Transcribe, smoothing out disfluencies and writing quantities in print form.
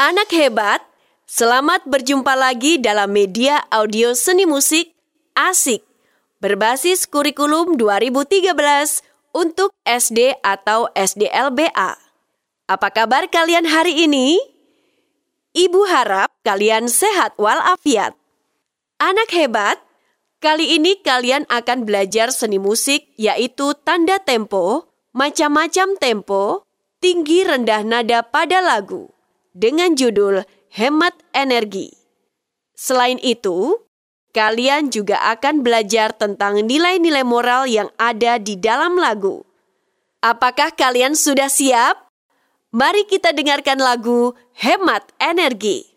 Anak hebat, selamat berjumpa lagi dalam media audio seni musik Asik berbasis kurikulum 2013 untuk SD atau SDLBA. Apa kabar kalian hari ini? Ibu harap kalian sehat walafiat. Anak hebat, kali ini kalian akan belajar seni musik yaitu tanda tempo, macam-macam tempo, tinggi rendah nada pada lagu dengan judul Hemat Energi. Selain itu, kalian juga akan belajar tentang nilai-nilai moral yang ada di dalam lagu. Apakah kalian sudah siap? Mari kita dengarkan lagu Hemat Energi.